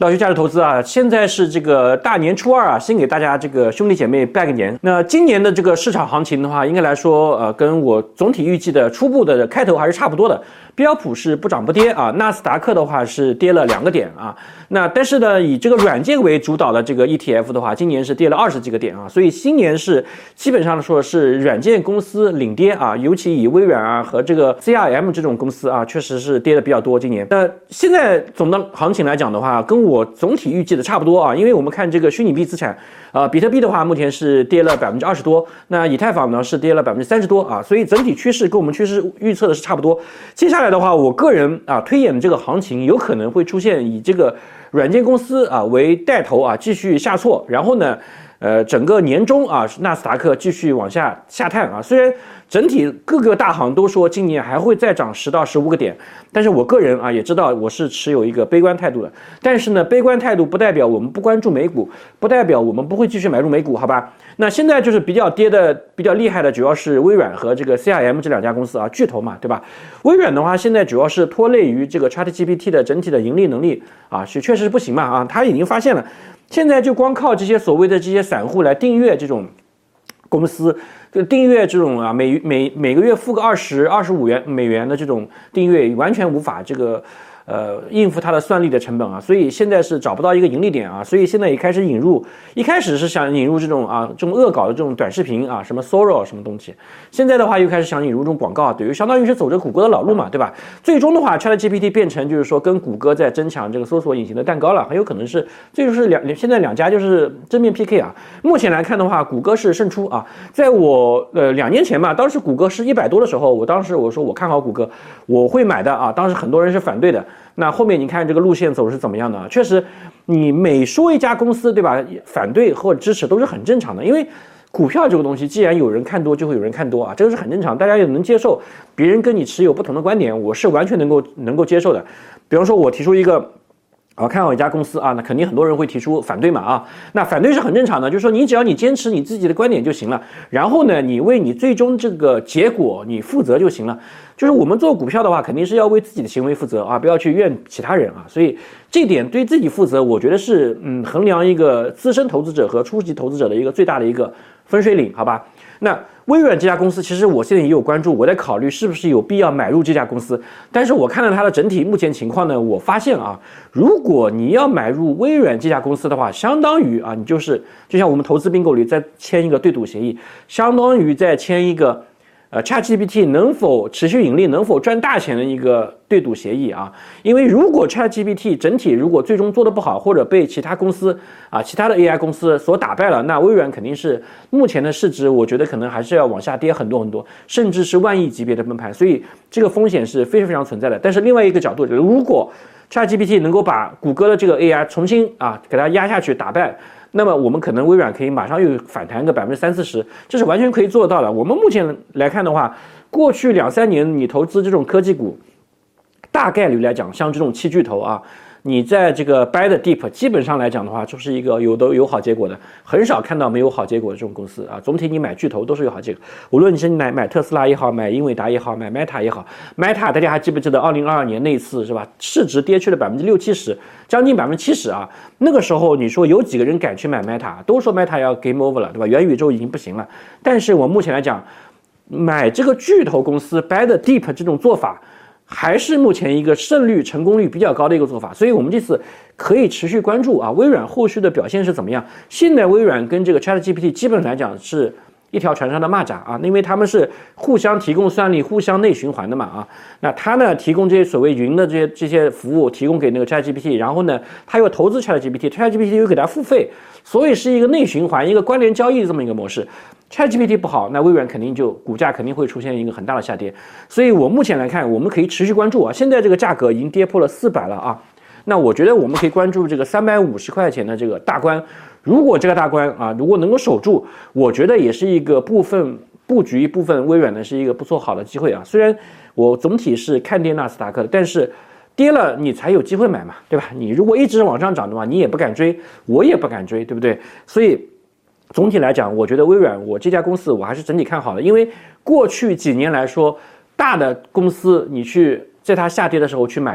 老徐价值投资啊，现在是这个大年初二啊，先给大家这个兄弟姐妹拜个年。那今年的这个市场行情的话，应该来说，跟我总体预计的初步的开头还是差不多的。标普是不涨不跌啊，纳斯达克的话是跌了2个点啊。那但是呢，以这个软件为主导的这个 ETF 的话，今年是跌了20几个点啊，所以新年是基本上说是软件公司领跌啊，尤其以微软啊和这个 CRM 这种公司啊，确实是跌的比较多今年。那现在总的行情来讲的话，跟我总体预计的差不多啊，因为我们看这个虚拟币资产，比特币的话目前是跌了20%多，那以太坊呢是跌了30%多啊，所以整体趋势跟我们趋势预测的是差不多。接下来的话，我个人推演的这个行情有可能会出现以这个软件公司为带头继续下挫，然后呢，整个年中纳斯达克继续往下探啊，虽然整体各个大行都说今年还会再涨10到15个点，但是我个人也知道我是持有一个悲观态度的。但是呢，悲观态度不代表我们不关注美股，不代表我们不会继续买入美股，好吧？那现在就是比较跌的比较厉害的，主要是微软和这个 CRM 这2家公司巨头嘛，对吧？微软的话，现在主要是拖累于这个 ChatGPT 的整体的盈利能力是确实不行嘛他已经发现了，现在就光靠这些所谓的这些散户来订阅这种公司。就订阅这种每个月付个25美元的这种订阅，完全无法这个应付它的算力的成本所以现在是找不到一个盈利点所以现在也开始引入，一开始是想引入这种这种恶搞的这种短视频什么 Sora 什么东西，现在的话又开始想引入这种广告，等于相当于是走着谷歌的老路嘛，对吧？最终的话 ChatGPT 变成就是说跟谷歌在争抢这个搜索引擎的蛋糕了，很有可能是这就是现在2家就是正面 PK 目前来看的话，谷歌是胜出在我2年前嘛，当时谷歌是100多的时候，当时我说我看好谷歌，我会买的当时很多人是反对的。那后面你看这个路线走是怎么样的？确实，你每说一家公司，对吧？反对或者支持都是很正常的，因为股票这个东西，既然有人看多，就会有人看多这个是很正常，大家也能接受。别人跟你持有不同的观点，我是完全能够接受的。比方说，我提出一个。看好一家公司那肯定很多人会提出反对嘛那反对是很正常的，就是说你只要你坚持你自己的观点就行了，然后呢，你为你最终这个结果你负责就行了。就是我们做股票的话，肯定是要为自己的行为负责不要去怨其他人所以这点对自己负责，我觉得是衡量一个资深投资者和初级投资者的一个最大的一个分水岭，好吧？那微软这家公司，其实我现在也有关注，我在考虑是不是有必要买入这家公司。但是我看了它的整体目前情况呢，我发现如果你要买入微软这家公司的话，相当于你就像我们投资并购里再签一个对赌协议，相当于再签一个ChatGPT 能否持续盈利，能否赚大钱的一个对赌协议因为如果 ChatGPT 整体如果最终做得不好，或者被其他公司其他的 AI 公司所打败了，那微软肯定是目前的市值，我觉得可能还是要往下跌很多很多，甚至是万亿级别的崩盘，所以这个风险是非常非常存在的。但是另外一个角度，如果 ChatGPT 能够把谷歌的这个 AI 重新给它压下去打败，那么我们可能微软可以马上又反弹个30-40%，这是完全可以做到的。我们目前来看的话，过去2-3年你投资这种科技股，大概率来讲，像这种7巨头你在这个 buy the dip 基本上来讲的话，就是一个有好结果的，很少看到没有好结果的这种公司总体你买巨头都是有好结果，无论你是买特斯拉也好，买英伟达也好，买 Meta 也好 ，Meta 大家还记不记得2022年那一次是吧？市值跌去了60-70%，将近70%那个时候你说有几个人敢去买 Meta？ 都说 Meta 要 game over 了，对吧？元宇宙已经不行了。但是我目前来讲，买这个巨头公司 buy the dip 这种做法，还是目前一个胜率成功率比较高的一个做法，所以我们这次可以持续关注微软后续的表现是怎么样。现在微软跟这个 ChatGPT 基本来讲是一条船上的蚂蚱因为他们是互相提供算力、互相内循环的嘛那他呢提供这些所谓云的这些服务提供给那个 ChatGPT， 然后呢他又投资 ChatGPT 又给他付费，所以是一个内循环、一个关联交易的这么一个模式。ChatGPT 不好，那微软肯定就股价肯定会出现一个很大的下跌，所以我目前来看，我们可以持续关注现在这个价格已经跌破了400了那我觉得我们可以关注这个350块钱的这个大关，如果这个大关如果能够守住，我觉得也是一个部分布局部分微软的是一个不错好的机会虽然我总体是看跌纳斯达克的，但是跌了你才有机会买嘛，对吧？你如果一直往上涨的话，你也不敢追，我也不敢追，对不对？所以总体来讲，我觉得微软我这家公司我还是整体看好的，因为过去几年来说，大的公司你去在它下跌的时候去买入，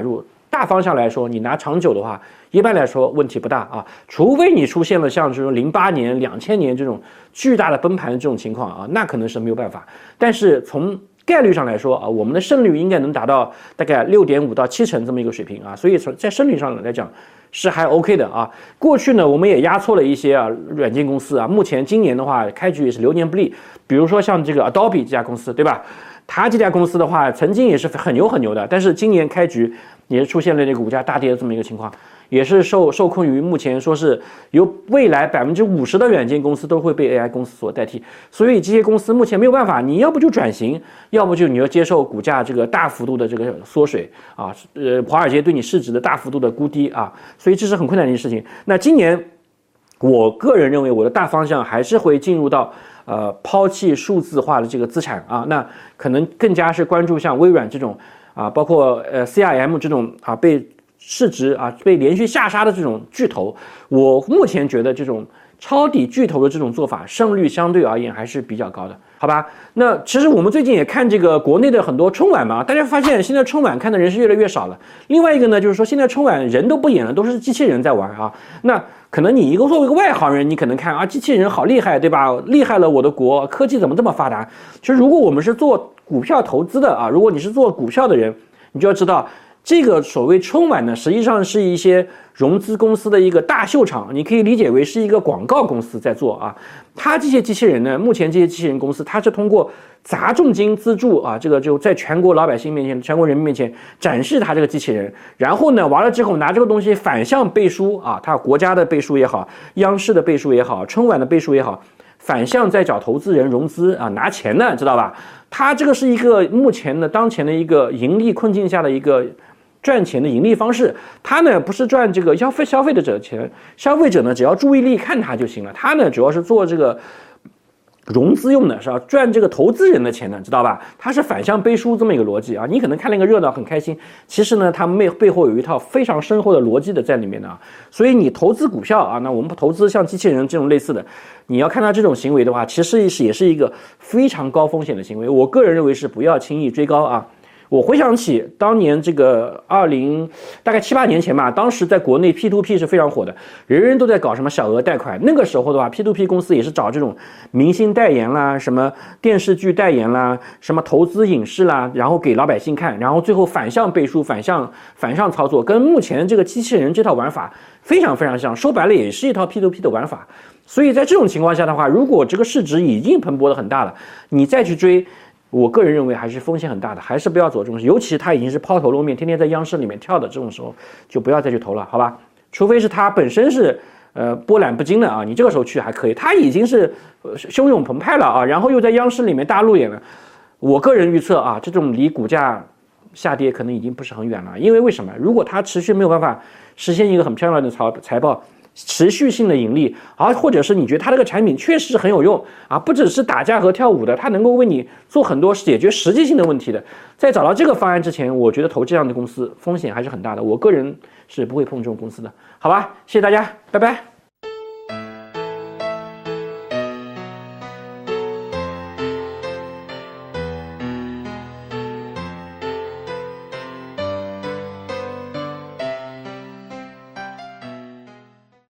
大方向来说，你拿长久的话，一般来说问题不大啊，除非你出现了像这种08年、2000年这种巨大的崩盘的这种情况啊，那可能是没有办法。但是从概率上来说啊，我们的胜率应该能达到大概6.5到7成这么一个水平啊，所以在胜率上来讲是还 OK 的啊。过去呢，我们也压错了一些软件公司啊，目前今年的话开局也是流年不利，比如说像这个 Adobe 这家公司，对吧？它这家公司的话，曾经也是很牛的，但是今年开局也是出现了这个股价大跌的这么一个情况，也是受困于目前说是由未来50%的软件公司都会被 AI 公司所代替，所以这些公司目前没有办法，你要不就转型，要不就你要接受股价这个大幅度的这个缩水啊，华尔街对你市值的大幅度的估低啊，所以这是很困难的一件事情。那今年我个人认为我的大方向还是会进入到抛弃数字化的这个资产啊，那可能更加是关注像微软这种啊，包括CRM 这种啊被市值啊被连续下杀的这种巨头，我目前觉得这种抄底巨头的这种做法胜率相对而言还是比较高的，好吧？那其实我们最近也看这个国内的很多春晚嘛，大家发现现在春晚看的人是越来越少了。另外一个呢，就是说现在春晚人都不演了，都是机器人在玩啊。那可能你作为一个外行人，你可能看啊，机器人好厉害，对吧？厉害了我的国，科技怎么这么发达？其实如果我们是做股票投资的啊，如果你是做股票的人，你就要知道。这个所谓春晚呢，实际上是一些融资公司的一个大秀场，你可以理解为是一个广告公司在做啊。它这些机器人呢，目前这些机器人公司，它是通过砸重金资助啊，这个就在全国老百姓面前、全国人民面前展示它这个机器人，然后呢，完了之后拿这个东西反向背书啊，它国家的背书也好，央视的背书也好，春晚的背书也好。反向再找投资人融资啊，拿钱呢，知道吧？它这个是一个目前的当前的一个盈利困境下的一个赚钱的盈利方式。它呢不是赚这个消费者钱，消费者呢只要注意力看它就行了。它呢主要是做这个融资用的，是吧？赚这个投资人的钱呢，知道吧？它是反向背书这么一个逻辑啊。你可能看了一个热闹很开心，其实呢，它背后有一套非常深厚的逻辑的在里面的啊。所以你投资股票啊，那我们投资像机器人这种类似的，你要看它这种行为的话，其实也是一个非常高风险的行为。我个人认为是不要轻易追高啊。我回想起当年这个大概7、8年前吧，当时在国内 P2P 是非常火的，人人都在搞什么小额贷款。那个时候的话 ，P2P 公司也是找这种明星代言啦，什么电视剧代言啦，什么投资影视啦，然后给老百姓看，然后最后反向背书、反向操作，跟目前这个机器人这套玩法非常像，说白了也是一套 P2P 的玩法。所以在这种情况下的话，如果这个市值已经蓬勃的很大了，你再去追。我个人认为还是风险很大的，还是不要走这种，尤其他已经是抛头露面，天天在央视里面跳的这种时候，就不要再去投了，好吧？除非是他本身是波澜不惊的啊，你这个时候去还可以。他已经是汹涌澎湃了啊，然后又在央视里面大路演了。我个人预测啊，这种离股价下跌可能已经不是很远了，因为为什么？如果它持续没有办法实现一个很漂亮的财报。持续性的盈利，或者是你觉得它这个产品确实很有用啊，不只是打架和跳舞的，它能够为你做很多解决实际性的问题的。在找到这个方案之前，我觉得投这样的公司风险还是很大的，我个人是不会碰这种公司的，好吧？谢谢大家，拜拜。